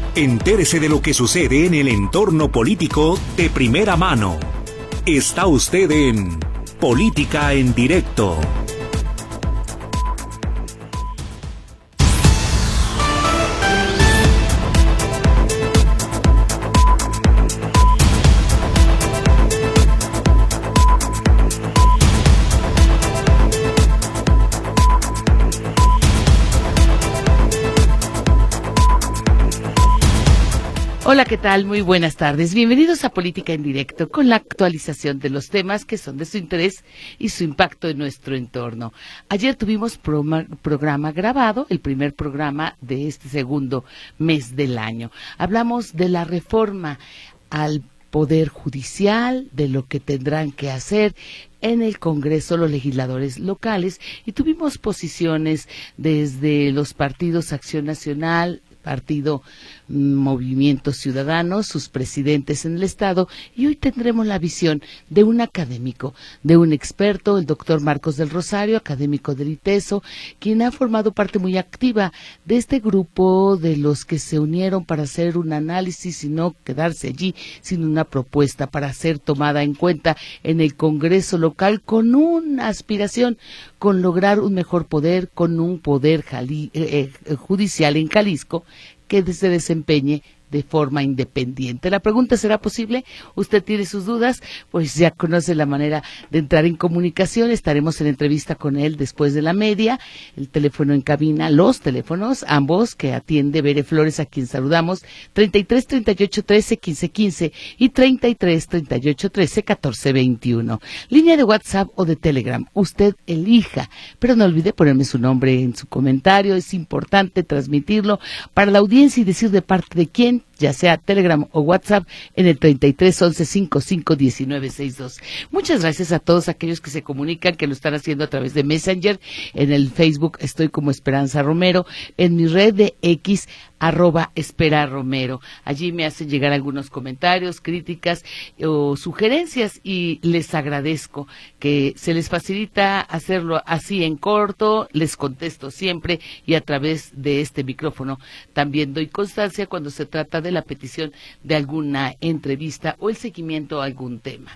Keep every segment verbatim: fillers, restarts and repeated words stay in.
Entérese de lo que sucede en el entorno político de primera mano. Está usted en Política en Directo. Hola, ¿qué tal? Muy buenas tardes. Bienvenidos a Política en Directo, con la actualización de los temas que son de su interés y su impacto en nuestro entorno. Ayer tuvimos pro programa grabado, el primer programa de este segundo mes del año. Hablamos de la reforma al Poder Judicial, de lo que tendrán que hacer en el Congreso los legisladores locales, y tuvimos posiciones desde los partidos Acción Nacional, Partido Movimiento Ciudadano, sus presidentes en el Estado, y hoy tendremos la visión de un académico, de un experto, el doctor Marcos del Rosario, académico del ITESO, quien ha formado parte muy activa de este grupo de los que se unieron para hacer un análisis y no quedarse allí sin una propuesta para ser tomada en cuenta en el Congreso local, con una aspiración, con lograr un mejor poder, con un poder jali, eh, eh, judicial en Jalisco que se desempeñe de forma independiente. La pregunta, ¿será posible? Usted tiene sus dudas, pues ya conoce la manera de entrar en comunicación. Estaremos en entrevista con él después de la media. El teléfono en cabina, los teléfonos, ambos que atiende Bere Flores, a quien saludamos, treinta y tres, treinta y ocho, trece, quince, quince y treinta y tres, treinta y ocho, trece, catorce, veintiuno. Línea de WhatsApp o de Telegram, usted elija, pero no olvide ponerme su nombre en su comentario. Es importante transmitirlo para la audiencia y decir de parte de quién, ya sea Telegram o WhatsApp, en el treinta y tres, once, cincuenta y cinco, diecinueve, sesenta y dos. Muchas gracias a todos aquellos que se comunican, que lo están haciendo a través de Messenger. En el Facebook estoy como Esperanza Romero, en mi red de X, arroba Espera Romero. Allí me hacen llegar algunos comentarios, críticas o sugerencias, y les agradezco que se les facilita hacerlo así en corto. Les contesto siempre, y a través de este micrófono también doy constancia cuando se trata de la petición de alguna entrevista o el seguimiento a algún tema.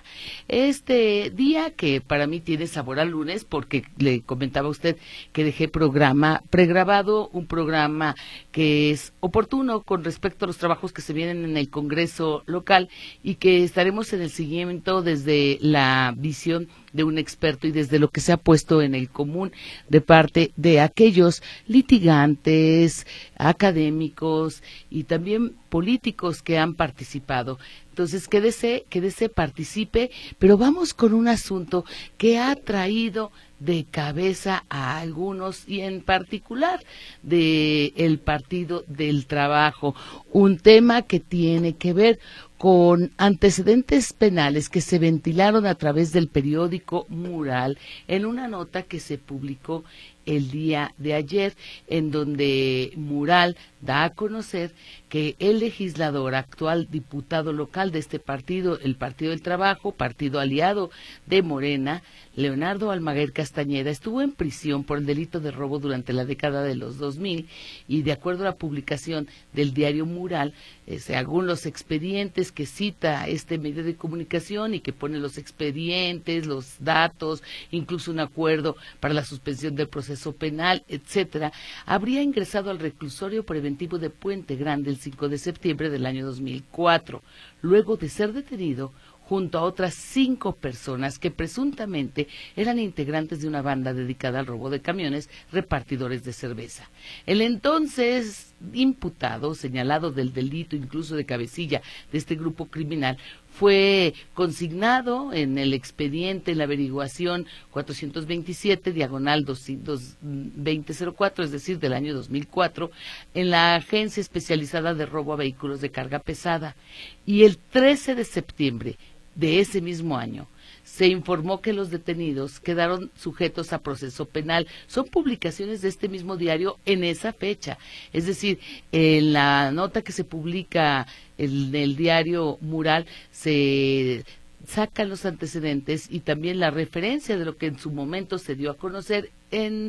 Este día, que para mí tiene sabor a lunes, porque le comentaba a usted que dejé programa pregrabado, un programa que es oportuno con respecto a los trabajos que se vienen en el Congreso local, y que estaremos en el seguimiento desde la visión de un experto y desde lo que se ha puesto en el común de parte de aquellos litigantes, académicos y también políticos que han participado. Entonces, quédese, quédese, participe, pero vamos con un asunto que ha traído de cabeza a algunos, y en particular de el Partido del Trabajo, un tema que tiene que ver con antecedentes penales que se ventilaron a través del periódico Mural en una nota que se publicó el día de ayer, en donde Mural da a conocer que el legislador, actual diputado local de este partido, el Partido del Trabajo, partido aliado de Morena, Leonardo Almaguer Castañeda, estuvo en prisión por el delito de robo durante la década de los dos mil, y de acuerdo a la publicación del diario Mural, eh, según los expedientes que cita este medio de comunicación y que pone los expedientes, los datos, incluso un acuerdo para la suspensión del proceso penal, etcétera, habría ingresado al reclusorio preventivo de Puente Grande el cinco de septiembre del año dos mil cuatro, luego de ser detenido junto a otras cinco personas que presuntamente eran integrantes de una banda dedicada al robo de camiones repartidores de cerveza. El entonces imputado, señalado del delito incluso de cabecilla de este grupo criminal, fue consignado en el expediente, en la averiguación cuatrocientos veintisiete, diagonal doscientos veinte cero cuatro, es decir, del año dos mil cuatro, en la Agencia Especializada de Robo a Vehículos de Carga Pesada. Y el trece de septiembre de ese mismo año se informó que los detenidos quedaron sujetos a proceso penal. Son publicaciones de este mismo diario en esa fecha. Es decir, en la nota que se publica en el diario Mural se sacan los antecedentes y también la referencia de lo que en su momento se dio a conocer en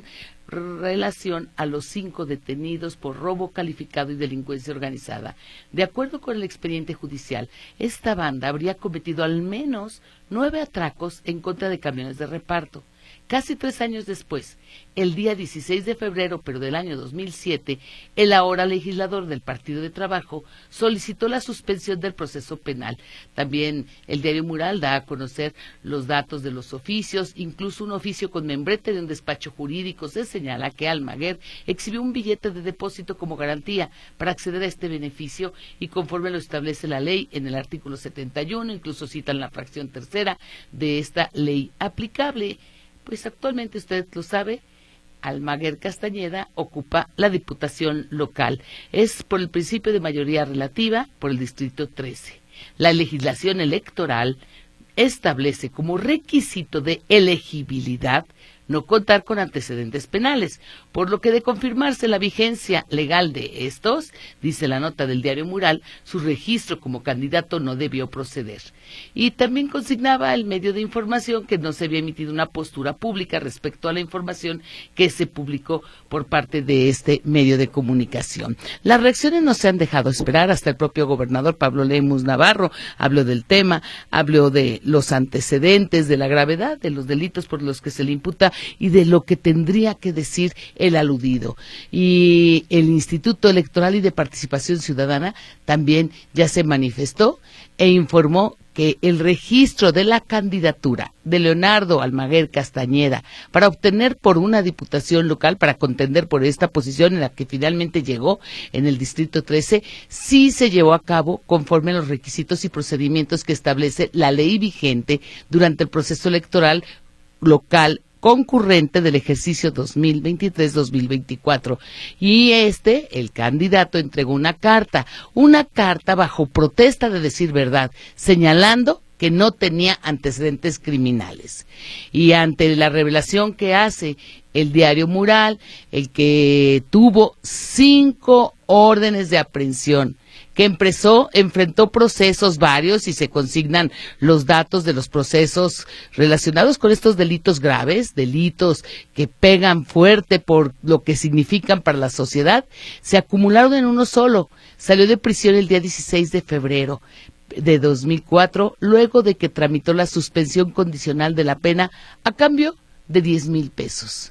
relación a los cinco detenidos por robo calificado y delincuencia organizada. De acuerdo con el expediente judicial, esta banda habría cometido al menos nueve atracos en contra de camiones de reparto. Casi tres años después, el día dieciséis de febrero, pero del año dos mil siete, el ahora legislador del Partido de Trabajo solicitó la suspensión del proceso penal. También el diario Mural da a conocer los datos de los oficios, incluso un oficio con membrete de un despacho jurídico. Se señala que Almaguer exhibió un billete de depósito como garantía para acceder a este beneficio y conforme lo establece la ley en el artículo setenta y uno, incluso citan la fracción tercera de esta ley aplicable. Pues actualmente, usted lo sabe, Almaguer Castañeda ocupa la diputación local. Es por el principio de mayoría relativa por el distrito trece. La legislación electoral establece como requisito de elegibilidad no contar con antecedentes penales, por lo que de confirmarse la vigencia legal de estos, dice la nota del diario Mural, su registro como candidato no debió proceder. Y también consignaba el medio de información que no se había emitido una postura pública respecto a la información que se publicó por parte de este medio de comunicación. Las reacciones no se han dejado esperar. Hasta el propio gobernador Pablo Lemus Navarro habló del tema, habló de los antecedentes, de la gravedad de los delitos por los que se le imputa y de lo que tendría que decir el aludido. Y el Instituto Electoral y de Participación Ciudadana también ya se manifestó e informó que el registro de la candidatura de Leonardo Almaguer Castañeda para obtener por una diputación local, para contender por esta posición en la que finalmente llegó en el distrito trece, sí se llevó a cabo conforme a los requisitos y procedimientos que establece la ley vigente durante el proceso electoral local concurrente del ejercicio dos mil veintitrés dos mil veinticuatro. Y este, el candidato, entregó una carta, una carta bajo protesta de decir verdad, señalando que no tenía antecedentes criminales. Y ante la revelación que hace el diario Mural, el que tuvo cinco órdenes de aprehensión, que empezó, enfrentó procesos varios y se consignan los datos de los procesos relacionados con estos delitos graves, delitos que pegan fuerte por lo que significan para la sociedad, se acumularon en uno solo. Salió de prisión el día dieciséis de febrero de dos mil cuatro, luego de que tramitó la suspensión condicional de la pena a cambio de diez mil pesos.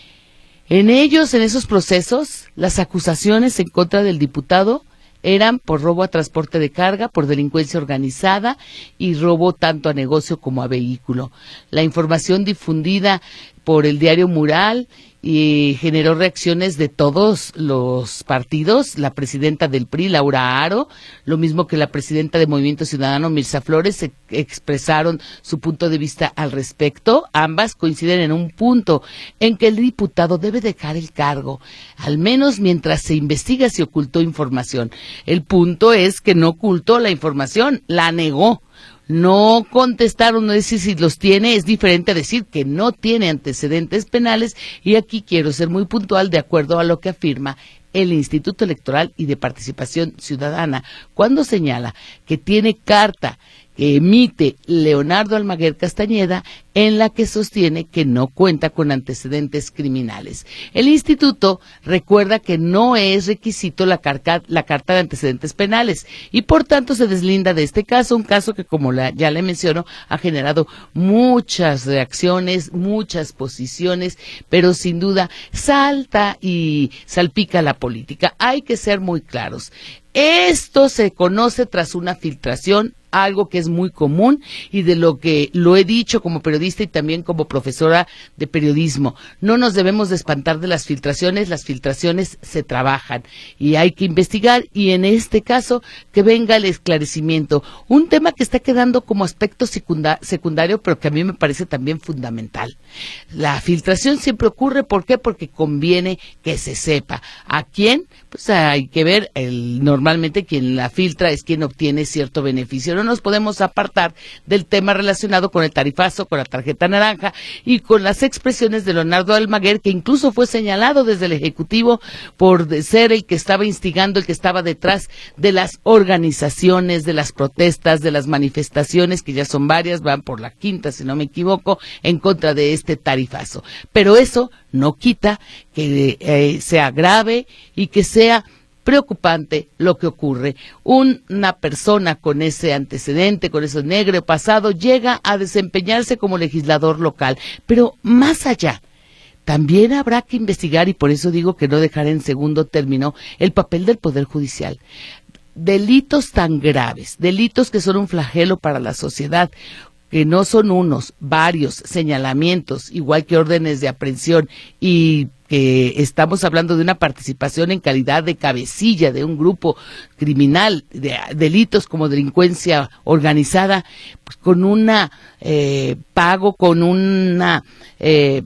En ellos, en esos procesos, las acusaciones en contra del diputado eran por robo a transporte de carga, por delincuencia organizada y robo tanto a negocio como a vehículo. La información difundida por el diario Mural y generó reacciones de todos los partidos. La presidenta del P R I, Laura Haro, lo mismo que la presidenta de Movimiento Ciudadano, Mirza Flores, se expresaron su punto de vista al respecto. Ambas coinciden en un punto, en que el diputado debe dejar el cargo, al menos mientras se investiga si ocultó información. El punto es que no ocultó la información, la negó. No contestaron, no decir si los tiene, es diferente a decir que no tiene antecedentes penales, y aquí quiero ser muy puntual de acuerdo a lo que afirma el Instituto Electoral y de Participación Ciudadana, cuando señala que tiene carta que emite Leonardo Almaguer Castañeda en la que sostiene que no cuenta con antecedentes criminales. El instituto recuerda que no es requisito la carta, la carta de antecedentes penales y por tanto se deslinda de este caso, un caso que, como la, ya le menciono, ha generado muchas reacciones, muchas posiciones, pero sin duda salta y salpica la política. Hay que ser muy claros. Esto se conoce tras una filtración, algo que es muy común y de lo que lo he dicho como periodista y también como profesora de periodismo. No nos debemos de espantar de las filtraciones, las filtraciones se trabajan y hay que investigar, y en este caso que venga el esclarecimiento. Un tema que está quedando como aspecto secunda- secundario, pero que a mí me parece también fundamental. La filtración siempre ocurre, ¿por qué? Porque conviene que se sepa. ¿A quién? Pues hay que ver, el, normalmente quien la filtra es quien obtiene cierto beneficio. No nos podemos apartar del tema relacionado con el tarifazo, con la tarjeta naranja y con las expresiones de Leonardo Almaguer, que incluso fue señalado desde el Ejecutivo por ser el que estaba instigando, el que estaba detrás de las organizaciones, de las protestas, de las manifestaciones, que ya son varias, van por la quinta, si no me equivoco, en contra de este tarifazo. Pero eso no quita que eh, sea grave y que sea preocupante lo que ocurre. Una persona con ese antecedente, con ese negro pasado, llega a desempeñarse como legislador local. Pero más allá, también habrá que investigar, y por eso digo que no dejar en segundo término el papel del Poder Judicial. Delitos tan graves, delitos que son un flagelo para la sociedad, que no son unos, varios señalamientos, igual que órdenes de aprehensión, y que estamos hablando de una participación en calidad de cabecilla de un grupo criminal, de delitos como delincuencia organizada, pues con una eh, pago, con una eh,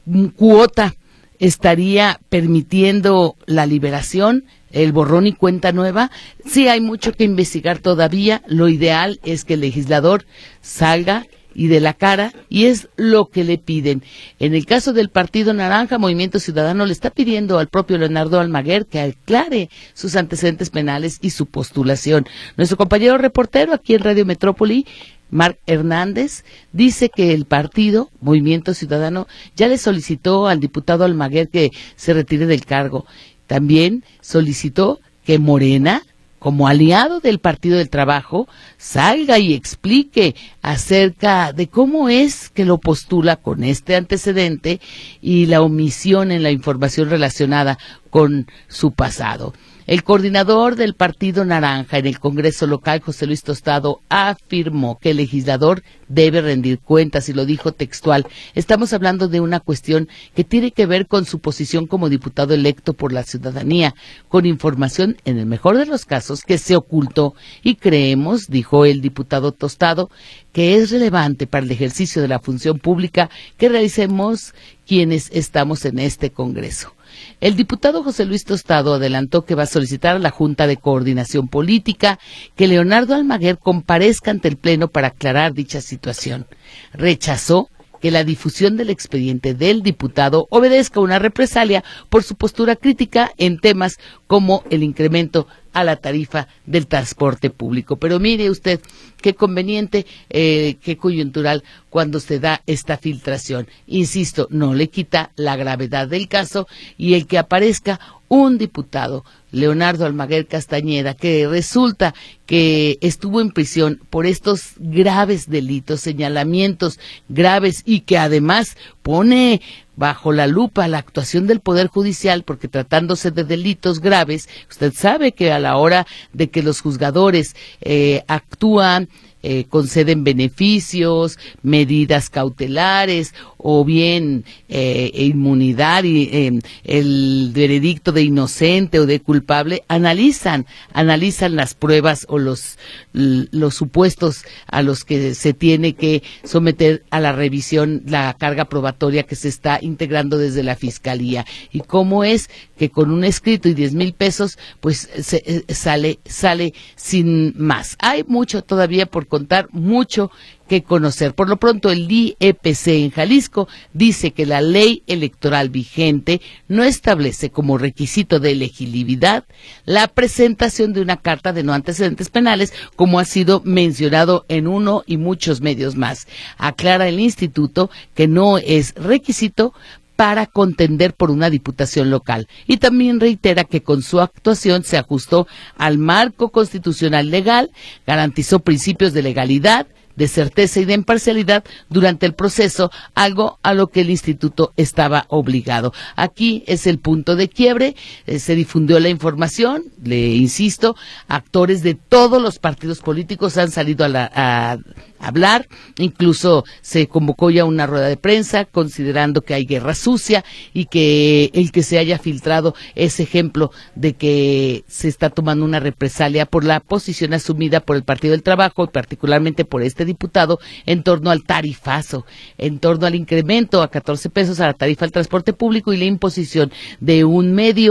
cuota, estaría permitiendo la liberación, el borrón y cuenta nueva. Sí hay mucho que investigar todavía. Lo ideal es que el legislador salga y de la cara, y es lo que le piden. En el caso del Partido Naranja, Movimiento Ciudadano le está pidiendo al propio Leonardo Almaguer que aclare sus antecedentes penales y su postulación. Nuestro compañero reportero aquí en Radio Metrópoli, Marc Hernández, dice que el partido, Movimiento Ciudadano, ya le solicitó al diputado Almaguer que se retire del cargo. También solicitó que Morena, como aliado del Partido del Trabajo, salga y explique acerca de cómo es que lo postula con este antecedente y la omisión en la información relacionada con su pasado. El coordinador del Partido Naranja en el Congreso local, José Luis Tostado, afirmó que el legislador debe rendir cuentas, y lo dijo textual. Estamos hablando de una cuestión que tiene que ver con su posición como diputado electo por la ciudadanía, con información, en el mejor de los casos, que se ocultó, y creemos, dijo el diputado Tostado, que es relevante para el ejercicio de la función pública que realicemos quienes estamos en este Congreso. El diputado José Luis Tostado adelantó que va a solicitar a la Junta de Coordinación Política que Leonardo Almaguer comparezca ante el Pleno para aclarar dicha situación. Rechazó que la difusión del expediente del diputado obedezca a una represalia por su postura crítica en temas como el incremento a la tarifa del transporte público. Pero mire usted, qué conveniente, eh, qué coyuntural cuando se da esta filtración. Insisto, no le quita la gravedad del caso, y el que aparezca un diputado, Leonardo Almaguer Castañeda, que resulta que estuvo en prisión por estos graves delitos, señalamientos graves, y que además pone bajo la lupa la actuación del Poder Judicial, porque tratándose de delitos graves, usted sabe que a la hora de que los juzgadores eh, actúan, eh, conceden beneficios, medidas cautelares o bien eh, inmunidad y eh, el veredicto de inocente o de culpable, analizan, analizan las pruebas o los, los supuestos a los que se tiene que someter a la revisión, la carga probatoria que se está integrando desde la Fiscalía. Y cómo es que con un escrito y diez mil pesos, pues se, eh, sale, sale sin más. Hay mucho todavía por contar, mucho que conocer. Por lo pronto, el I E P C en Jalisco dice que la ley electoral vigente no establece como requisito de elegibilidad la presentación de una carta de no antecedentes penales, como ha sido mencionado en uno y muchos medios más. Aclara el instituto que no es requisito para contender por una diputación local, y también reitera que con su actuación se ajustó al marco constitucional legal, garantizó principios de legalidad, de certeza y de imparcialidad durante el proceso, algo a lo que el instituto estaba obligado. Aquí es el punto de quiebre, eh, se difundió la información, le insisto, actores de todos los partidos políticos han salido a, la, a hablar, incluso se convocó ya una rueda de prensa considerando que hay guerra sucia y que el que se haya filtrado es ejemplo de que se está tomando una represalia por la posición asumida por el Partido del Trabajo y particularmente por este diputado en torno al tarifazo, en torno al incremento a catorce pesos a la tarifa del transporte público y la imposición de un medio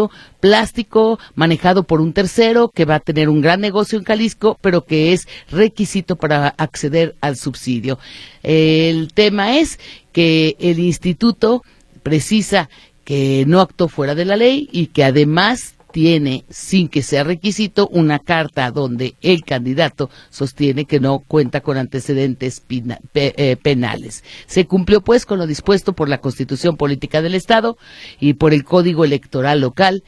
plástico manejado por un tercero que va a tener un gran negocio en Jalisco, pero que es requisito para acceder al subsidio. El tema es que el instituto precisa que no actuó fuera de la ley y que además tiene, sin que sea requisito, una carta donde el candidato sostiene que no cuenta con antecedentes pina, pe, eh, penales. Se cumplió pues con lo dispuesto por la Constitución Política del Estado y por el Código Electoral local,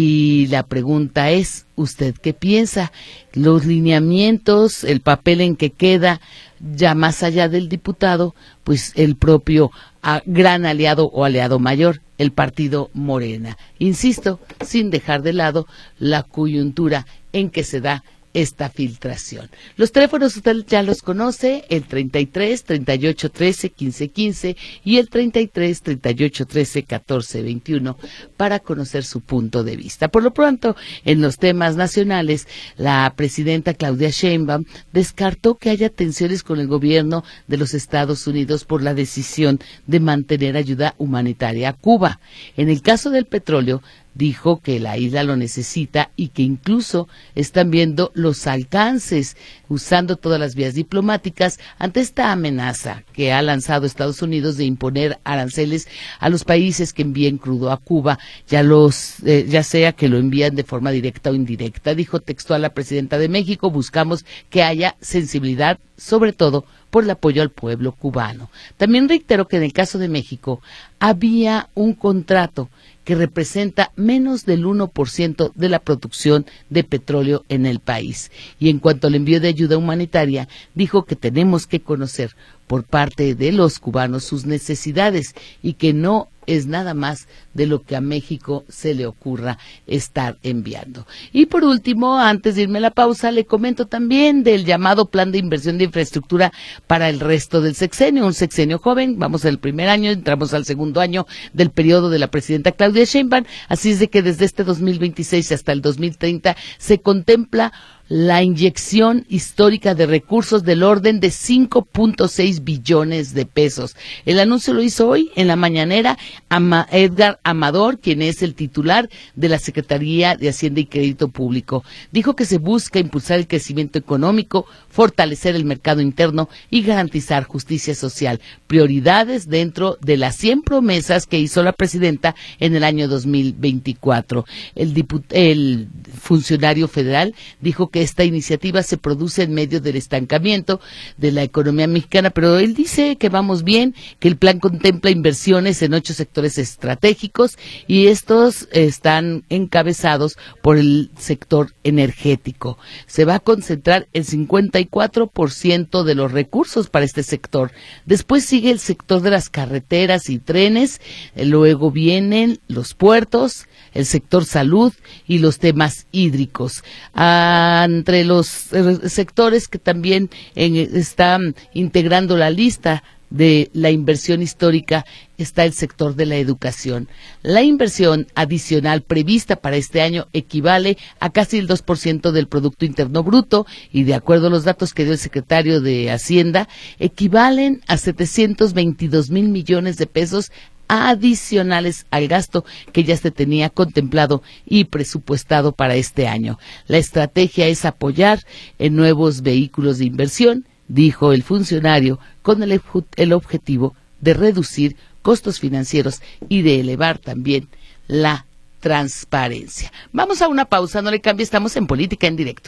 y la pregunta es, ¿usted qué piensa? Los lineamientos, el papel en que queda, ya más allá del diputado, pues el propio a, gran aliado o aliado mayor, el partido Morena. Insisto, sin dejar de lado la coyuntura en que se da esta filtración. Los teléfonos usted ya los conoce, el treinta y tres, treinta y ocho, trece, quince, quince y el treinta y tres, treinta y ocho, trece, catorce, veintiuno para conocer su punto de vista. Por lo pronto, en los temas nacionales, la presidenta Claudia Sheinbaum descartó que haya tensiones con el gobierno de los Estados Unidos por la decisión de mantener ayuda humanitaria a Cuba. En el caso del petróleo, dijo que la isla lo necesita y que incluso están viendo los alcances usando todas las vías diplomáticas ante esta amenaza que ha lanzado Estados Unidos de imponer aranceles a los países que envíen crudo a Cuba, ya los eh, ya sea que lo envían de forma directa o indirecta. Dijo textual la presidenta de México: buscamos que haya sensibilidad, sobre todo por el apoyo al pueblo cubano. También reiteró que en el caso de México había un contrato que representa menos del uno por ciento de la producción de petróleo en el país. Y en cuanto al envío de ayuda humanitaria, dijo que tenemos que conocer por parte de los cubanos sus necesidades y que no es nada más de lo que a México se le ocurra estar enviando. Y por último, antes de irme a la pausa, le comento también del llamado Plan de Inversión de Infraestructura para el resto del sexenio, un sexenio joven, vamos al primer año, entramos al segundo año del periodo de la presidenta Claudia Sheinbaum, así es de que desde este dos mil veintiséis hasta el dos mil treinta se contempla la inyección histórica de recursos del orden de cinco punto seis billones de pesos. El anuncio lo hizo hoy en la mañanera Ama, Edgar Amador, quien es el titular de la Secretaría de Hacienda y Crédito Público. Dijo que se busca impulsar el crecimiento económico, fortalecer el mercado interno y garantizar justicia social, prioridades dentro de las cien promesas que hizo la presidenta en el año dos mil veinticuatro. El, diput- el funcionario federal dijo que que esta iniciativa se produce en medio del estancamiento de la economía mexicana, pero él dice que vamos bien, que el plan contempla inversiones en ocho sectores estratégicos y estos están encabezados por el sector energético. Se va a concentrar el cincuenta y cuatro por ciento de los recursos para este sector. Después sigue el sector de las carreteras y trenes, luego vienen los puertos, el sector salud y los temas hídricos. Ah, entre los sectores que también en, están integrando la lista de la inversión histórica está el sector de la educación. La inversión adicional prevista para este año equivale a casi el dos por ciento del Producto Interno Bruto y, de acuerdo a los datos que dio el secretario de Hacienda, equivalen a setecientos veintidós mil millones de pesos adicionales al gasto que ya se tenía contemplado y presupuestado para este año. La estrategia es apoyar en nuevos vehículos de inversión, dijo el funcionario, con el, el objetivo de reducir costos financieros y de elevar también la transparencia. Vamos a una pausa, no le cambie, estamos en Política en Directo.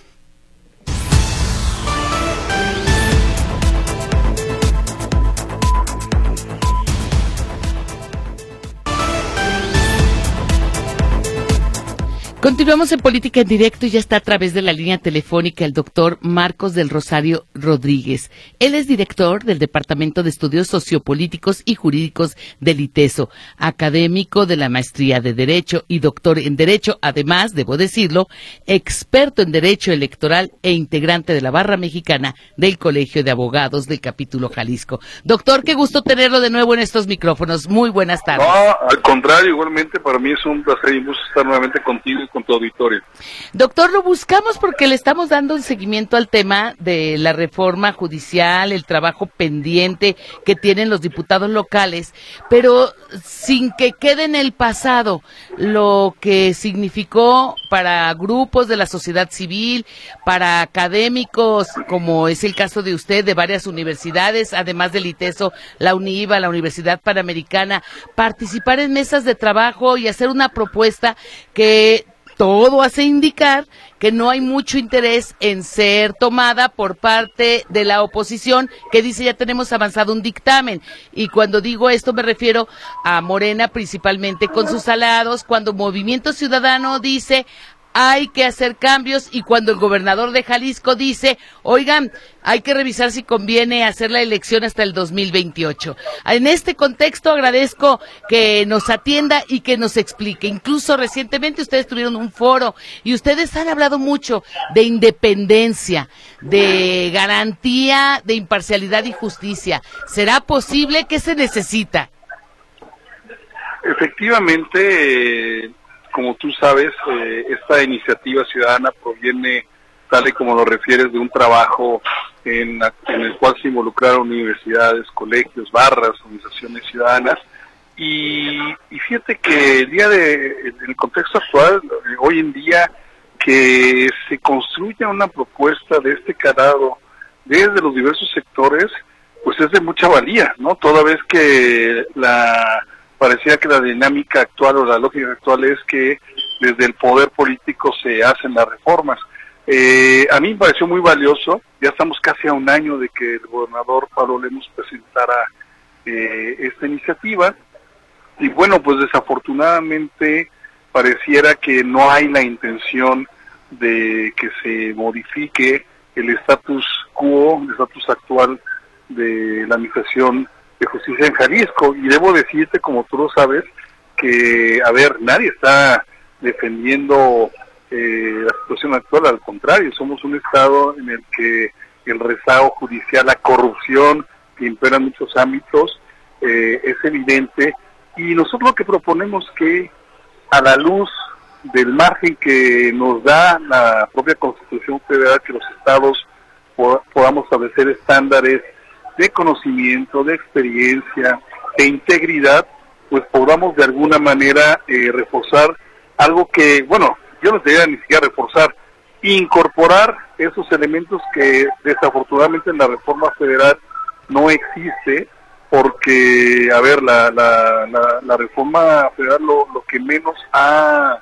Continuamos en Política en Directo y ya está a través de la línea telefónica el doctor Marcos del Rosario Rodríguez. Él es director del Departamento de Estudios Sociopolíticos y Jurídicos del ITESO, académico de la Maestría de Derecho y doctor en Derecho, además, debo decirlo, experto en Derecho Electoral e integrante de la Barra Mexicana del Colegio de Abogados del Capítulo Jalisco. Doctor, qué gusto tenerlo de nuevo en estos micrófonos. Muy buenas tardes. No, al contrario, igualmente para mí es un placer y gusto estar nuevamente contigo con tu auditorio. Doctor, lo buscamos porque le estamos dando un seguimiento al tema de la reforma judicial, el trabajo pendiente que tienen los diputados locales, pero sin que quede en el pasado lo que significó para grupos de la sociedad civil, para académicos, como es el caso de usted, de varias universidades, además del ITESO, la UNIVA, la Universidad Panamericana, participar en mesas de trabajo y hacer una propuesta que todo hace indicar que no hay mucho interés en ser tomada por parte de la oposición, que dice ya tenemos avanzado un dictamen. Y cuando digo esto me refiero a Morena, principalmente con sus aliados, cuando Movimiento Ciudadano dice hay que hacer cambios, y cuando el gobernador de Jalisco dice, oigan, hay que revisar si conviene hacer la elección hasta el dos mil veintiocho. En este contexto agradezco que nos atienda y que nos explique. Incluso recientemente ustedes tuvieron un foro y ustedes han hablado mucho de independencia, de garantía de imparcialidad y justicia. ¿Será posible? ¿Qué se necesita? Efectivamente, eh... como tú sabes, eh, esta iniciativa ciudadana proviene, tal y como lo refieres, de un trabajo en, la, en el cual se involucraron universidades, colegios, barras, organizaciones ciudadanas. Y, y fíjate que el día de, en el contexto actual, eh, hoy en día, que se construya una propuesta de este calado desde los diversos sectores, pues es de mucha valía, ¿no? Toda vez que la... parecía que la dinámica actual o la lógica actual es que desde el poder político se hacen las reformas. Eh, a mí me pareció muy valioso, ya estamos casi a un año de que el gobernador Pablo Lemus presentara eh, esta iniciativa, y bueno, pues desafortunadamente pareciera que no hay la intención de que se modifique el status quo, el status actual de la administración de justicia en Jalisco. Y debo decirte, como tú lo sabes, que, a ver, nadie está defendiendo eh, la situación actual, al contrario, somos un estado en el que el rezago judicial, la corrupción que impera en muchos ámbitos, eh, es evidente, y nosotros lo que proponemos que, a la luz del margen que nos da la propia Constitución Federal, que los estados podamos establecer estándares de conocimiento, de experiencia, de integridad, pues podamos de alguna manera eh, reforzar algo que, bueno, yo no diría ni siquiera reforzar, incorporar esos elementos que desafortunadamente en la reforma federal no existe, porque, a ver, la, la, la, la reforma federal lo, lo que menos ha,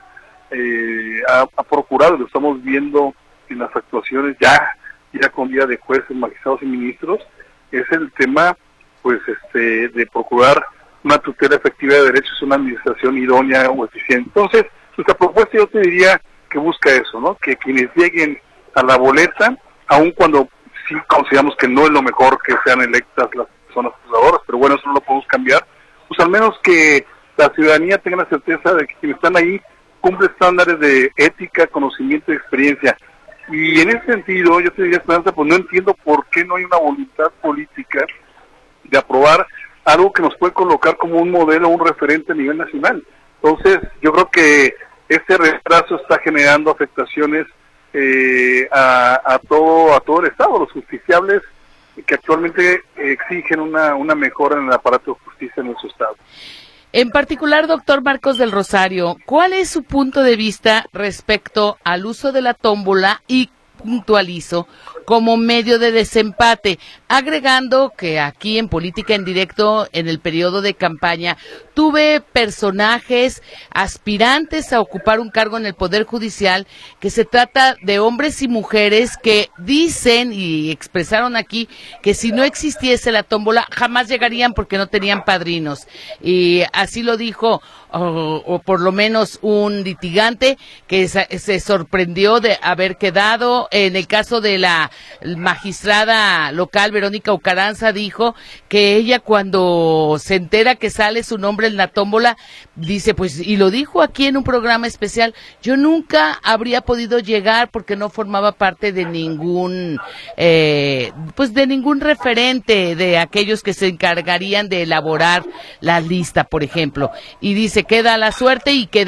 eh, ha, ha procurado, lo estamos viendo en las actuaciones ya, ya con día de jueces, magistrados y ministros, es el tema, pues, este, de procurar una tutela efectiva de derechos, una administración idónea o eficiente. Entonces, nuestra propuesta, yo te diría que busca eso, ¿no? Que quienes lleguen a la boleta, aun cuando sí consideramos que no es lo mejor que sean electas las personas acusadoras, pero bueno, eso no lo podemos cambiar, pues al menos que la ciudadanía tenga la certeza de que quienes están ahí cumplen estándares de ética, conocimiento y experiencia. Y en ese sentido, yo te diría, Esperanza, pues no entiendo por qué no hay una voluntad política de aprobar algo que nos puede colocar como un modelo, un referente a nivel nacional. Entonces, yo creo que este retraso está generando afectaciones eh, a, a todo a todo el Estado. Los justiciables que actualmente exigen una, una mejora en el aparato de justicia en nuestro Estado. En particular, doctor Marcos del Rosario, ¿cuál es su punto de vista respecto al uso de la tómbola y puntualizo como medio de desempate, agregando que aquí en Política en Directo, en el periodo de campaña, tuve personajes aspirantes a ocupar un cargo en el Poder Judicial, que se trata de hombres y mujeres que dicen y expresaron aquí que si no existiese la tómbola jamás llegarían porque no tenían padrinos, y así lo dijo o, o por lo menos un litigante que se, se sorprendió de haber quedado. En el caso de la magistrada local Verónica Ucaranza, dijo que ella, cuando se entera que sale su nombre en la tómbola, dice, pues, y lo dijo aquí en un programa especial, yo nunca habría podido llegar porque no formaba parte de ningún eh, pues de ningún referente de aquellos que se encargarían de elaborar la lista, por ejemplo, y dice, queda la suerte y quedé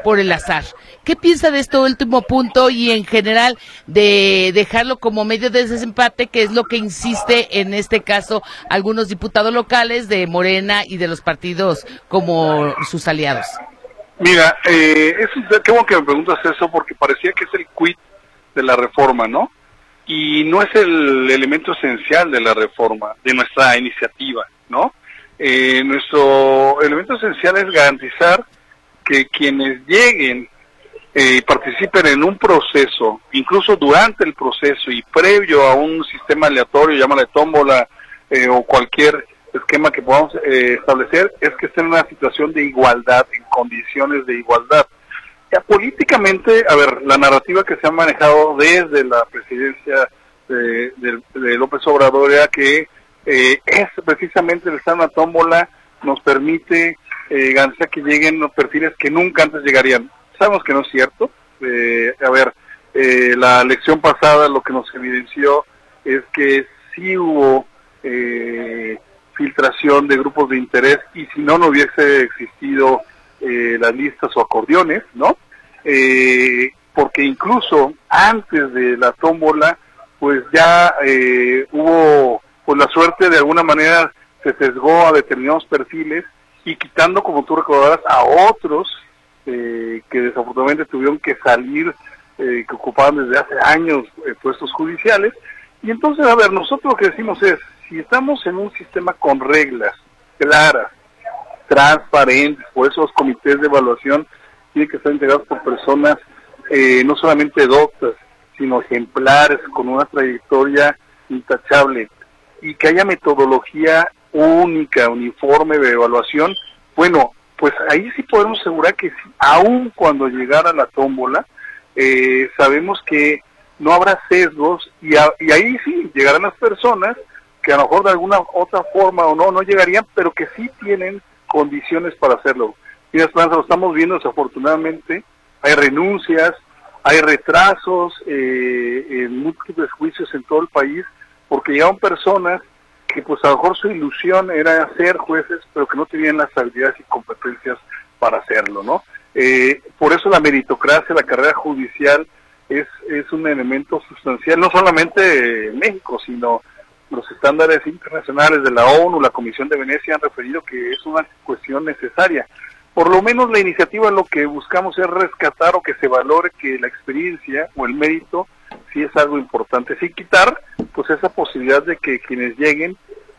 por el azar. ¿Qué piensa de este último punto y en general de dejarlo como medio de desempate, que es lo que insiste en este caso algunos diputados locales de Morena y de los partidos como sus aliados? Mira, eh, es, qué bueno que me preguntas eso, porque parecía que es el quid de la reforma, ¿no? Y no es el elemento esencial de la reforma, de nuestra iniciativa, ¿no? Eh, nuestro elemento esencial es garantizar que quienes lleguen y eh, participen en un proceso, incluso durante el proceso y previo a un sistema aleatorio, llámale tómbola eh, o cualquier esquema que podamos eh, establecer, es que estén en una situación de igualdad, en condiciones de igualdad. Ya, políticamente, a ver, la narrativa que se ha manejado desde la presidencia de, de, de López Obrador era que eh, es precisamente el estar en una tómbola nos permite eh, garantizar que lleguen los perfiles que nunca antes llegarían. Sabemos que no es cierto. Eh, a ver, eh, la elección pasada lo que nos evidenció es que sí hubo eh, filtración de grupos de interés, y si no, no hubiese existido eh, las listas o acordeones, ¿no? Eh, porque incluso antes de la tómbola, pues ya eh, hubo, pues la suerte de alguna manera se sesgó a determinados perfiles y quitando, como tú recordarás, a otros eh, que desafortunadamente tuvieron que salir, eh, que ocupaban desde hace años eh, puestos judiciales. Y entonces, a ver, nosotros lo que decimos es, si estamos en un sistema con reglas claras, transparentes, por eso los comités de evaluación tienen que estar integrados por personas eh, no solamente doctas, sino ejemplares, con una trayectoria intachable, y que haya metodología única, uniforme de evaluación, bueno, pues ahí sí podemos asegurar que sí, aun cuando llegara la tómbola, eh, sabemos que no habrá sesgos, y, a, y ahí sí llegarán las personas que a lo mejor de alguna otra forma o no, no llegarían, pero que sí tienen condiciones para hacerlo. Y Esperanza, lo estamos viendo desafortunadamente, hay renuncias, hay retrasos eh, en múltiples juicios en todo el país, porque llegaron personas que pues a lo mejor su ilusión era ser jueces, pero que no tenían las habilidades y competencias para hacerlo, ¿no? Eh, por eso la meritocracia, la carrera judicial, es, es un elemento sustancial, no solamente en México, sino los estándares internacionales de la ONU, la Comisión de Venecia han referido que es una cuestión necesaria. Por lo menos la iniciativa lo que buscamos es rescatar o que se valore que la experiencia o el mérito sí es algo importante, sin quitar pues esa posibilidad de que quienes lleguen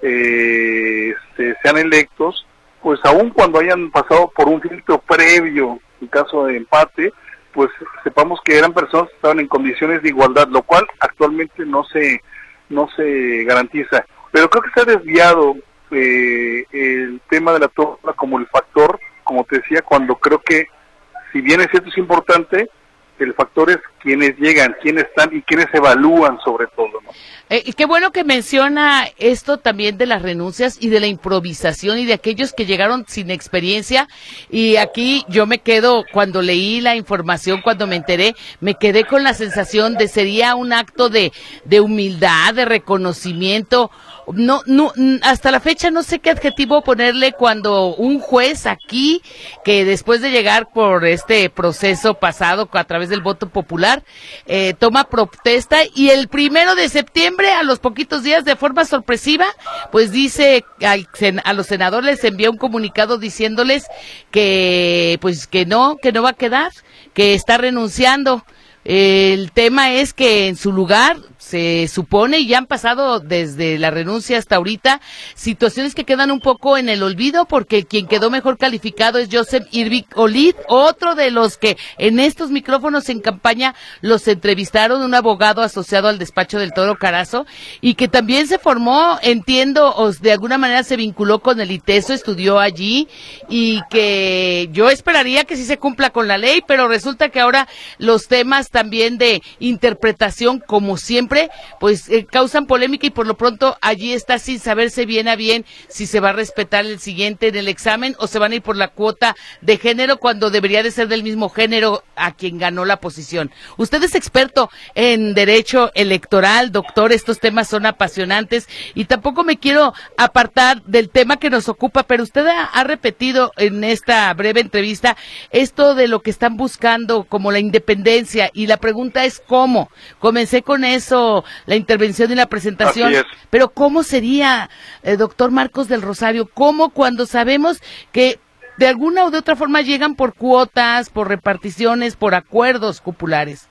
eh, este, sean electos, pues aun cuando hayan pasado por un filtro previo, en caso de empate, pues sepamos que eran personas que estaban en condiciones de igualdad, lo cual actualmente no se no se garantiza. Pero creo que se ha desviado eh, el tema de la tómbola como el factor, como te decía, cuando creo que, si bien es cierto, es importante, el factor es quiénes llegan, quiénes están y quiénes evalúan sobre todo, ¿no? Eh, qué bueno que menciona esto también de las renuncias y de la improvisación y de aquellos que llegaron sin experiencia, y aquí yo me quedo, cuando leí la información, cuando me enteré, me quedé con la sensación de sería un acto de, de humildad, de reconocimiento. No, no, hasta la fecha no sé qué adjetivo ponerle cuando un juez aquí, que después de llegar por este proceso pasado a través del voto popular, eh, toma protesta, y el primero de septiembre, a los poquitos días, de forma sorpresiva, pues dice al, a los senadores, les envía un comunicado diciéndoles que, pues que no, que no va a quedar, que está renunciando. El tema es que en su lugar se supone, y ya han pasado desde la renuncia hasta ahorita, situaciones que quedan un poco en el olvido, porque quien quedó mejor calificado es Joseph Irving Olid, otro de los que en estos micrófonos en campaña los entrevistaron, un abogado asociado al despacho del Toro Carazo, y que también se formó, entiendo, o de alguna manera se vinculó con el ITESO, estudió allí, y que yo esperaría que sí se cumpla con la ley, pero resulta que ahora los temas también de interpretación, como siempre siempre pues eh, causan polémica y por lo pronto allí está sin saberse bien a bien si se va a respetar el siguiente en el examen o se van a ir por la cuota de género cuando debería de ser del mismo género a quien ganó la posición. Usted es experto en derecho electoral, doctor, estos temas son apasionantes y tampoco me quiero apartar del tema que nos ocupa, pero usted ha, ha repetido en esta breve entrevista esto de lo que están buscando como la independencia y la pregunta es ¿cómo? Comencé con eso, la intervención y la presentación, pero ¿cómo sería, eh, doctor Marcos del Rosario? ¿Cómo cuando sabemos que de alguna o de otra forma llegan por cuotas, por reparticiones, por acuerdos cupulares?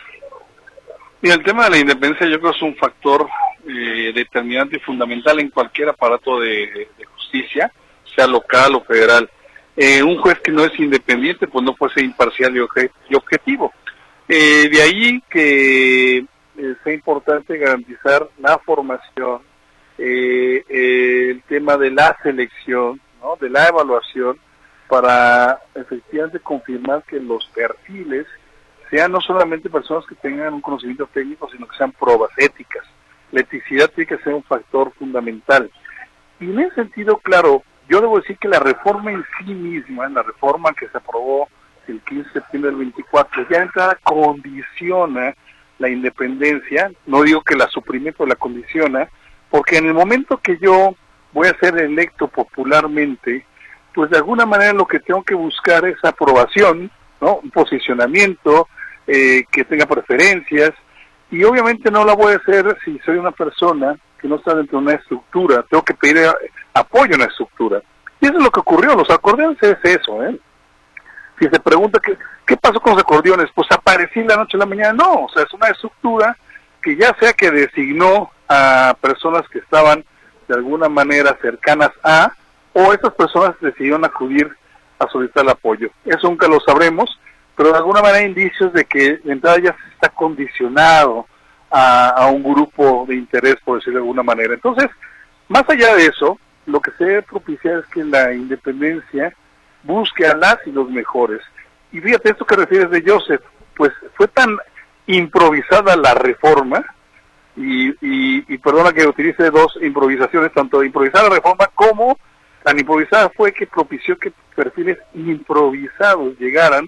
Y el tema de la independencia yo creo es un factor eh, determinante y fundamental en cualquier aparato de, de justicia, sea local o federal. Eh, un juez que no es independiente pues no puede ser imparcial y, obje y objetivo. Eh, de ahí que eh, sea importante garantizar la formación, eh, eh, el tema de la selección, ¿no? De la evaluación, para efectivamente confirmar que los perfiles sean no solamente personas que tengan un conocimiento técnico, sino que sean pruebas éticas. La eticidad tiene que ser un factor fundamental. Y en ese sentido, claro, yo debo decir que la reforma en sí misma, la reforma que se aprobó el quince de septiembre del veinticuatro, ya de entrada condiciona la independencia, no digo que la suprime, pero la condiciona, porque en el momento que yo voy a ser electo popularmente, pues de alguna manera lo que tengo que buscar es aprobación, ¿no? Un posicionamiento, eh, que tenga preferencias, y obviamente no la voy a hacer si soy una persona que no está dentro de una estructura, tengo que pedir apoyo en la estructura. Y eso es lo que ocurrió, los acordeones es eso, ¿eh? Si se pregunta qué, qué pasó con los acordeones, pues aparecí la noche a la mañana, no, o sea, es una estructura que ya sea que designó a personas que estaban de alguna manera cercanas a, o esas personas decidieron acudir a solicitar el apoyo. Eso nunca lo sabremos, pero de alguna manera hay indicios de que de entrada ya se está condicionado a, a un grupo de interés, por decirlo de alguna manera. Entonces, más allá de eso, lo que se debe propiciar es que la independencia busque a las y los mejores. Y fíjate, esto que refieres de Joseph, pues fue tan improvisada la reforma, y, y, y perdona que utilice dos improvisaciones, tanto improvisada la reforma como tan improvisada fue que propició que perfiles improvisados llegaran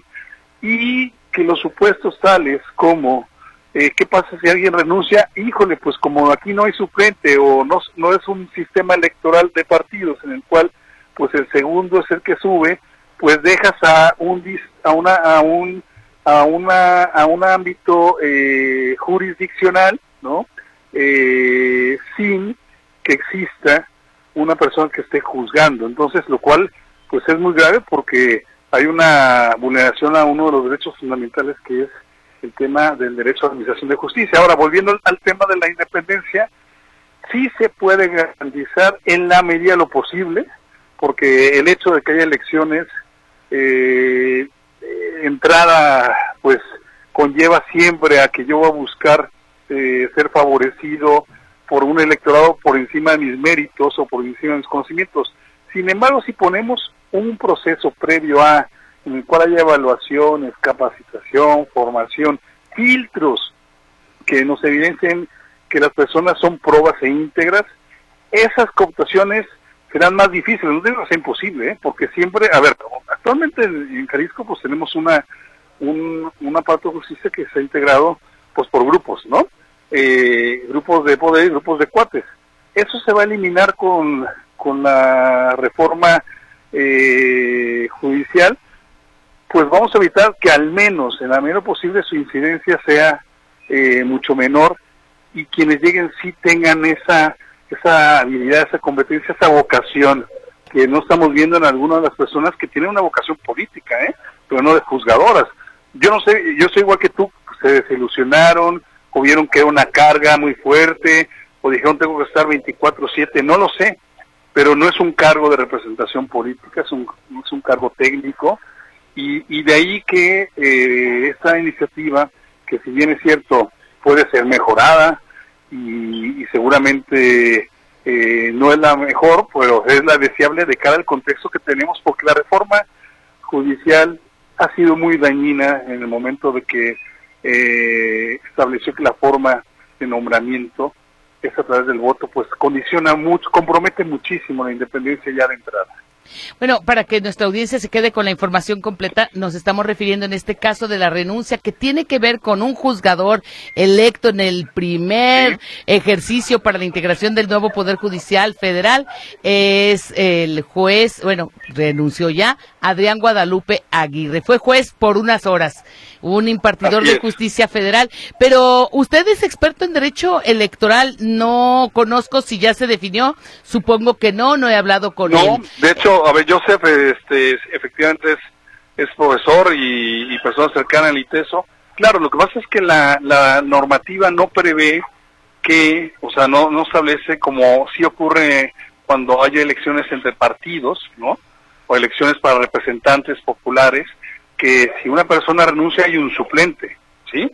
y que los supuestos tales como eh, ¿qué pasa si alguien renuncia? Híjole, pues como aquí no hay suplente o no, no es un sistema electoral de partidos en el cual pues el segundo es el que sube, pues dejas a un a una a un a una a un ámbito eh, jurisdiccional, ¿no? Eh, sin que exista una persona que esté juzgando. Entonces, lo cual pues es muy grave porque hay una vulneración a uno de los derechos fundamentales, que es el tema del derecho a la administración de justicia. Ahora, volviendo al, al tema de la independencia, sí se puede garantizar en la medida de lo posible, porque el hecho de que haya elecciones, eh, eh, entrada, pues, conlleva siempre a que yo voy a buscar eh, ser favorecido por un electorado por encima de mis méritos o por encima de mis conocimientos. Sin embargo, si ponemos un proceso previo a, en el cual haya evaluaciones, capacitación, formación, filtros que nos evidencien que las personas son probas e íntegras, esas cooptaciones serán más difíciles, no digo que sea imposible, ¿eh? Porque siempre, a ver, actualmente en Jalisco pues tenemos una un, un aparato de justicia que se ha integrado pues por grupos, ¿no? Eh, grupos de poder y grupos de cuates. Eso se va a eliminar con, con la reforma eh, judicial, pues vamos a evitar que al menos, en la medida posible, su incidencia sea eh, mucho menor y quienes lleguen sí tengan esa esa habilidad, esa competencia, esa vocación que no estamos viendo en algunas de las personas que tienen una vocación política, ¿eh? Pero no de juzgadoras. Yo no sé, yo soy igual que tú, se desilusionaron, o vieron que era una carga muy fuerte, o dijeron tengo que estar veinticuatro siete, no lo sé, pero no es un cargo de representación política, es un, es un cargo técnico, y, y de ahí que eh, esta iniciativa, que si bien es cierto, puede ser mejorada, y, y seguramente eh, no es la mejor, pero es la deseable de cara al contexto que tenemos, porque la reforma judicial ha sido muy dañina en el momento de que eh, estableció que la forma este nombramiento es a través del voto, pues condiciona mucho, compromete muchísimo la independencia ya de entrada. Bueno, para que nuestra audiencia se quede con la información completa, nos estamos refiriendo en este caso de la renuncia que tiene que ver con un juzgador electo en el primer sí. ejercicio para la integración del nuevo Poder Judicial Federal. Es el juez, bueno, renunció ya, Adrián Guadalupe Aguirre. Fue juez por unas horas, un impartidor de justicia federal. Pero usted es experto en derecho electoral, no conozco si ya se definió, supongo que no, no he hablado con no, él. No, de hecho, a ver, Joseph, este, efectivamente es, es profesor y, y persona cercana al ITESO. Claro, lo que pasa es que la, la normativa no prevé que, o sea, no, no establece como sí ocurre cuando hay elecciones entre partidos, ¿no? O elecciones para representantes populares, que si una persona renuncia hay un suplente, ¿sí?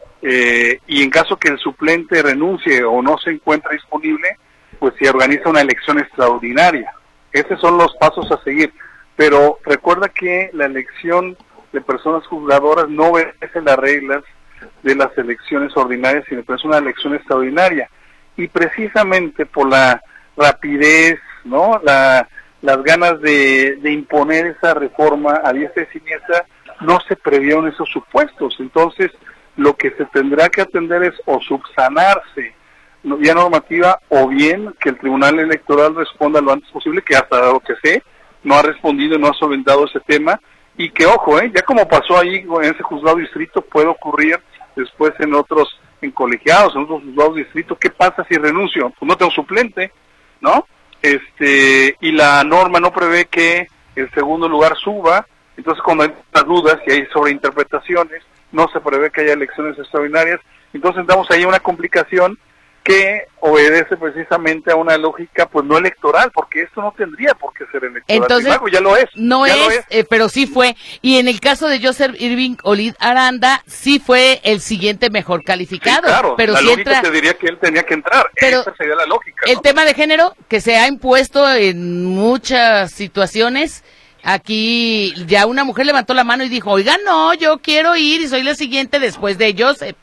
Eh, y en caso que el suplente renuncie o no se encuentre disponible, pues se organiza una elección extraordinaria. Esos son los pasos a seguir, pero recuerda que la elección de personas juzgadoras no obedece las reglas de las elecciones ordinarias, sino que es una elección extraordinaria, y precisamente por la rapidez, ¿no? La, las ganas de, de imponer esa reforma a diestra y siniestra, no se previeron esos supuestos. Entonces, lo que se tendrá que atender es o subsanarse vía normativa, o bien que el Tribunal Electoral responda lo antes posible, que hasta lo que sé, no ha respondido, no ha solventado ese tema, y que, ojo, eh, ya como pasó ahí en ese juzgado distrito, puede ocurrir después en otros, en colegiados, en otros juzgados distritos. ¿Qué pasa si renuncio? Pues no tengo suplente, ¿no? Este, y la norma no prevé que el segundo lugar suba, entonces cuando hay dudas y hay sobreinterpretaciones, no se prevé que haya elecciones extraordinarias, entonces damos ahí una complicación que obedece precisamente a una lógica pues no electoral, porque esto no tendría por qué ser electoral. Entonces, embargo, ya lo es. No es, lo es. Eh, pero sí fue. Y en el caso de Joseph Irving Olid Aranda, sí fue el siguiente mejor calificado. Sí, claro, pero la sí lógica entra... te diría que él tenía que entrar. Pero esa sería la lógica, ¿no? El tema de género, que se ha impuesto en muchas situaciones. Aquí ya una mujer levantó la mano y dijo, oiga, no, yo quiero ir y soy la siguiente después de Joseph.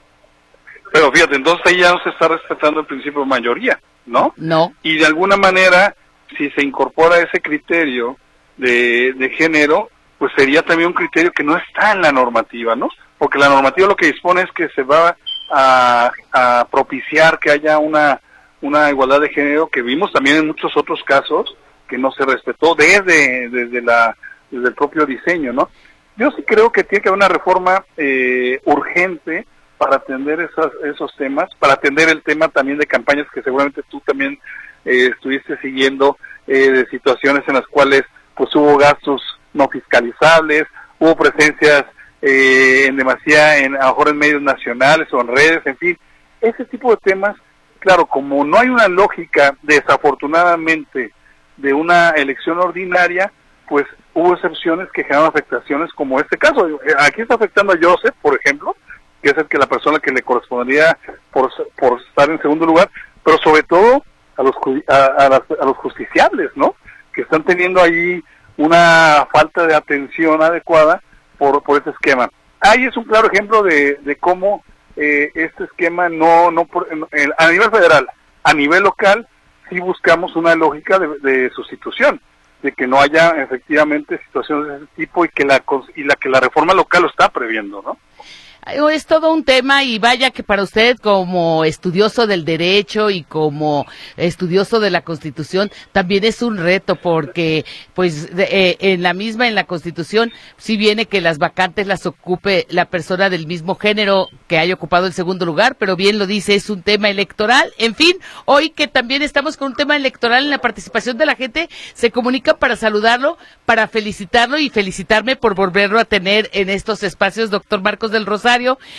Pero fíjate, entonces ahí ya no se está respetando el principio de mayoría, ¿no? No. Y de alguna manera, si se incorpora ese criterio de, de género, pues sería también un criterio que no está en la normativa, ¿no? Porque la normativa lo que dispone es que se va a, a propiciar que haya una, una igualdad de género, que vimos también en muchos otros casos, que no se respetó desde, desde, la, desde el propio diseño, ¿no? Yo sí creo que tiene que haber una reforma eh, urgente para atender esas, esos temas, para atender el tema también de campañas que seguramente tú también eh, estuviste siguiendo, eh, de situaciones en las cuales pues hubo gastos no fiscalizables, hubo presencias eh, en demasía, en, a lo mejor en medios nacionales o en redes, en fin, ese tipo de temas, claro, como no hay una lógica, desafortunadamente, de una elección ordinaria, pues hubo excepciones que generaron afectaciones como este caso. Aquí está afectando a Joseph, por ejemplo, que es el que la persona que le correspondería por, por estar en segundo lugar, pero sobre todo a los a, a, las, a los justiciables, ¿no? Que están teniendo ahí una falta de atención adecuada por por este esquema. Ahí es un claro ejemplo de, de cómo eh, este esquema no no por, en, en, a nivel federal, a nivel local sí buscamos una lógica de, de sustitución, de que no haya efectivamente situaciones de ese tipo y que la y la que la reforma local lo está previendo, ¿no? Es todo un tema, y vaya que para usted, como estudioso del derecho y como estudioso de la Constitución, también es un reto, porque pues de, eh, en la misma, en la Constitución, sí viene que las vacantes las ocupe la persona del mismo género que haya ocupado el segundo lugar, pero bien lo dice, es un tema electoral. En fin, hoy que también estamos con un tema electoral en la participación de la gente, se comunica para saludarlo, para felicitarlo y felicitarme por volverlo a tener en estos espacios, doctor Marcos del Rosario.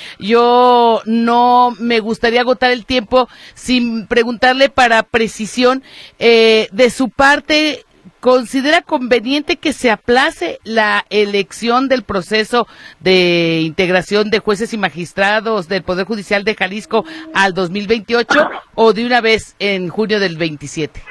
Yo no me gustaría agotar el tiempo sin preguntarle para precisión, eh, de su parte, ¿considera conveniente que se aplace la elección del proceso de integración de jueces y magistrados del Poder Judicial de Jalisco al dos mil veintiocho o de una vez en junio del veintisiete?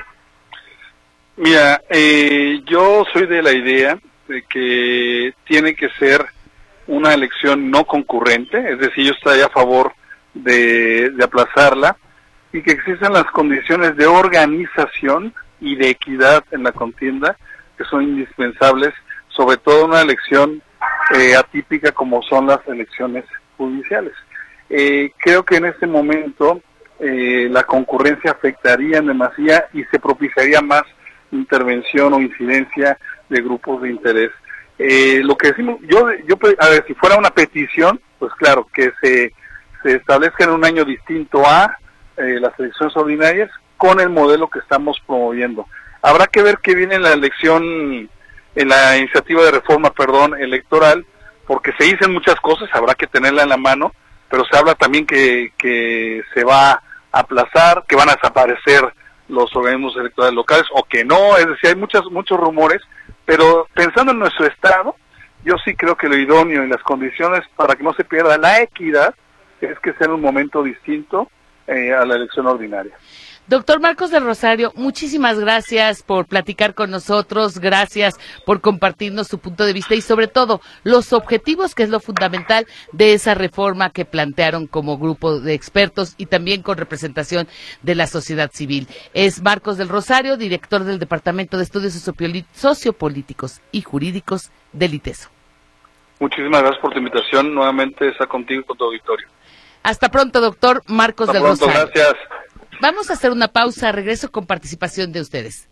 Mira, eh, yo soy de la idea de que tiene que ser una elección no concurrente, es decir, yo estaría a favor de, de aplazarla y que existan las condiciones de organización y de equidad en la contienda que son indispensables, sobre todo en una elección eh, atípica como son las elecciones judiciales. Eh, creo que en este momento eh, la concurrencia afectaría en demasía y se propiciaría más intervención o incidencia de grupos de interés. Eh, lo que decimos, yo, yo, a ver, si fuera una petición, pues claro, que se, se establezca en un año distinto a eh, las elecciones ordinarias con el modelo que estamos promoviendo. Habrá que ver qué viene en la elección, en la iniciativa de reforma, perdón, electoral, porque se dicen muchas cosas, habrá que tenerla en la mano, pero se habla también que, que se va a aplazar, que van a desaparecer los organismos electorales locales, o que no, es decir, hay muchas, muchos rumores, pero pensando en nuestro estado, yo sí creo que lo idóneo y las condiciones para que no se pierda la equidad es que sea en un momento distinto eh, a la elección ordinaria. Doctor Marcos del Rosario, muchísimas gracias por platicar con nosotros, gracias por compartirnos su punto de vista y sobre todo los objetivos, que es lo fundamental de esa reforma que plantearon como grupo de expertos y también con representación de la sociedad civil. Es Marcos del Rosario, director del Departamento de Estudios Sociopolíticos y Jurídicos del ITESO. Muchísimas gracias por tu invitación, nuevamente está contigo y con tu auditorio. Hasta pronto, doctor Marcos Hasta del pronto, Rosario. Gracias. Vamos a hacer una pausa, regreso con participación de ustedes.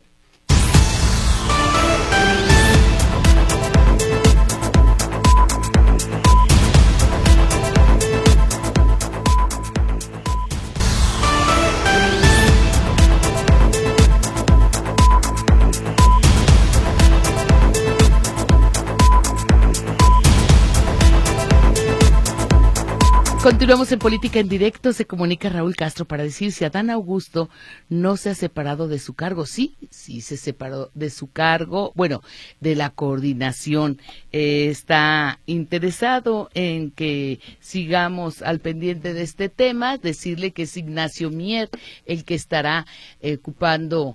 Continuamos en Política en Directo. Se comunica Raúl Castro para decir si Adán Augusto no se ha separado de su cargo. Sí, sí se separó de su cargo, bueno, de la coordinación. Eh, está interesado en que sigamos al pendiente de este tema. Decirle que es Ignacio Mier el que estará eh, ocupando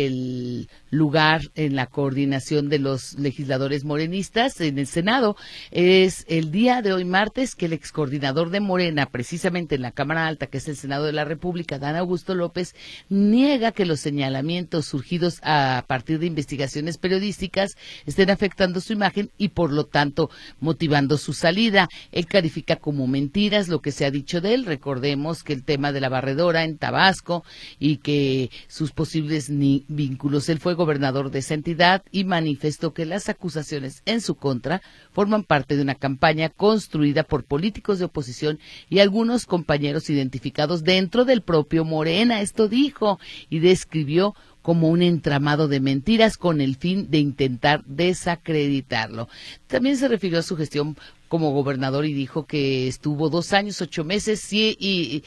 el lugar en la coordinación de los legisladores morenistas en el Senado. Es el día de hoy martes que el excoordinador de Morena, precisamente en la Cámara Alta, que es el Senado de la República, Adán Augusto López, niega que los señalamientos surgidos a partir de investigaciones periodísticas estén afectando su imagen y por lo tanto motivando su salida. Él califica como mentiras lo que se ha dicho de él. Recordemos que el tema de la barredora en Tabasco y que sus posibles ni vínculos. Él fue gobernador de esa entidad y manifestó que las acusaciones en su contra forman parte de una campaña construida por políticos de oposición y algunos compañeros identificados dentro del propio Morena. Esto dijo y describió como un entramado de mentiras con el fin de intentar desacreditarlo. También se refirió a su gestión como gobernador y dijo que estuvo dos años, ocho meses sí, y,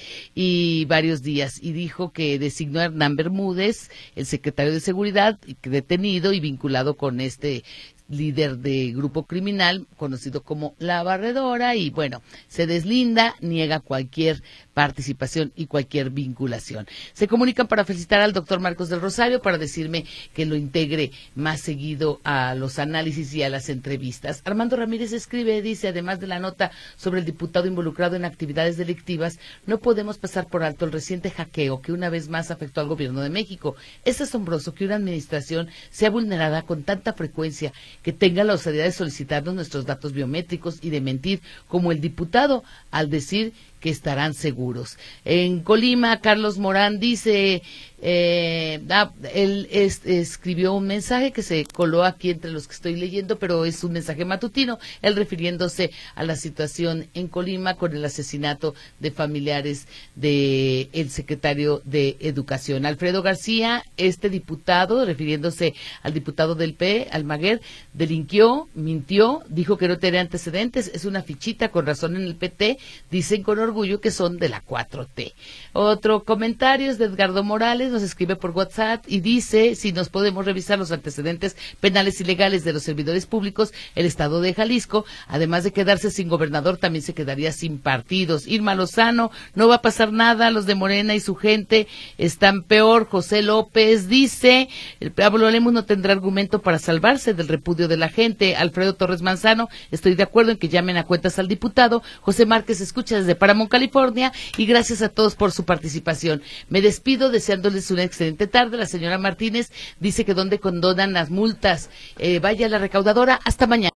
y varios días. Y dijo que designó a Hernán Bermúdez, el secretario de Seguridad, detenido y vinculado con este líder de grupo criminal conocido como La Barredora, y bueno, se deslinda, niega cualquier participación y cualquier vinculación. Se comunican para felicitar al doctor Marcos del Rosario, para decirme que lo integre más seguido a los análisis y a las entrevistas. Armando Ramírez escribe, dice, además de la nota sobre el diputado involucrado en actividades delictivas, no podemos pasar por alto el reciente hackeo que una vez más afectó al gobierno de México. Es asombroso que una administración sea vulnerada con tanta frecuencia, que tenga la osadía de solicitarnos nuestros datos biométricos y de mentir, como el diputado, al decir que estarán seguros. En Colima, Carlos Morán dice, eh, ah, él es, escribió un mensaje que se coló aquí entre los que estoy leyendo, pero es un mensaje matutino, él refiriéndose a la situación en Colima con el asesinato de familiares de el secretario de Educación. Alfredo García, este diputado, refiriéndose al diputado del P, Almaguer, delinquió, mintió, dijo que no tenía antecedentes, es una fichita, con razón en el P T, dicen con orgullo que son de la cuatro T. Otro comentario es de Edgardo Morales, nos escribe por WhatsApp y dice si nos podemos revisar los antecedentes penales y legales de los servidores públicos. El estado de Jalisco, además de quedarse sin gobernador, también se quedaría sin partidos. Irma Lozano, no va a pasar nada, los de Morena y su gente están peor. José López dice, el Pablo Lemus no tendrá argumento para salvarse del repudio de la gente. Alfredo Torres Manzano, estoy de acuerdo en que llamen a cuentas al diputado. José Márquez escucha desde Paramount, California, y gracias a todos por su participación. Me despido deseándoles una excelente tarde. La señora Martínez dice que dónde condonan las multas. Eh, vaya a la recaudadora. Hasta mañana.